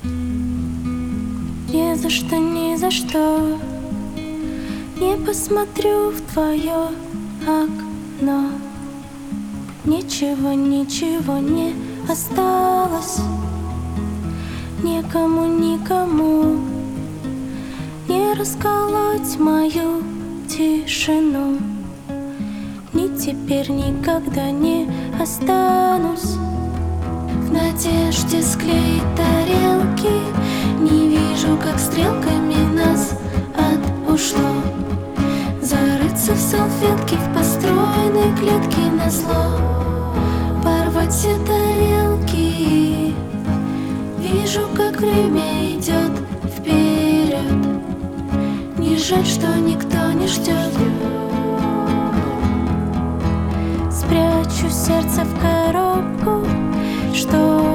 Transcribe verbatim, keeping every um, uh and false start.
Ни за что, ни за что не посмотрю в твое окно. Ничего, ничего не осталось, никому, никому не расколоть мою тишину. Ни теперь, никогда не останусь в надежде склеить тарелки. Не вижу, как стрелками нас от ушло. Зарыться в салфетки, в построенной клетке назло. Порвать все тарелки. Вижу, как время идет вперед. Не жаль, что никто не ждет. Спрячу сердце в коробку, что